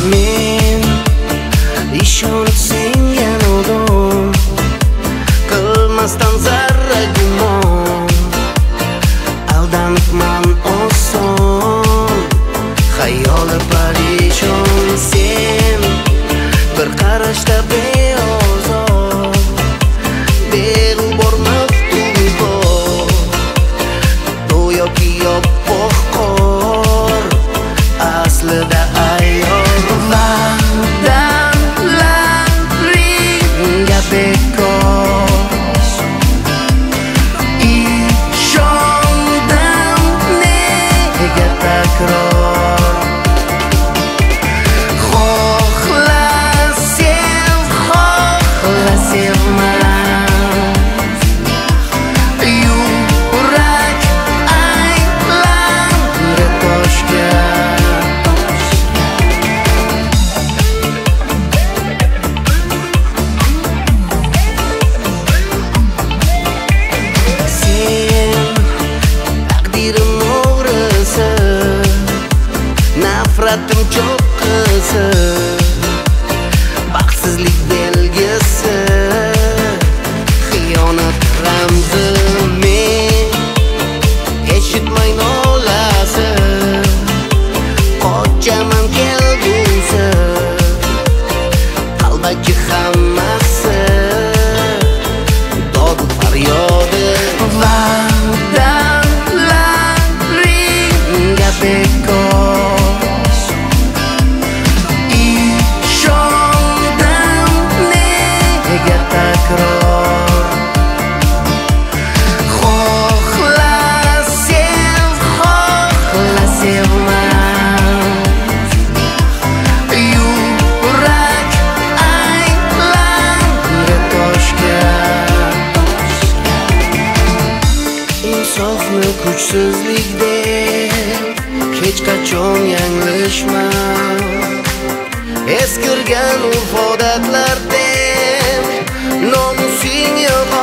Men ishonib sengan odam, qilmasdan zarra gumon, aldanibman oson, xayoli parishon. Sen bir qarashda beozor, beg'ubor maftuning bor, go'yoki yoppoq qor, aslida ayyor. Va'dalaringga bekor ishondim, nega takror? Xohla sev, xohla sevma, yurak aylanadi toshga. Taqdirim o'g'risi, nafratim cho'qqisi, baxtsizlik belgisi, xiyonat ramzi. Men eshitmay nolasi, qochaman kelgusi, qalbaki hammasi dod faryodi. Va'dalaringga bekor ishondim, nega takror? Xohla sev, xohla sevma, yurak aylanadi toshga. Insofni kuchsizlik deb hech qachon yanglishma, eskirgan urf odatlar deb nomusing yo'q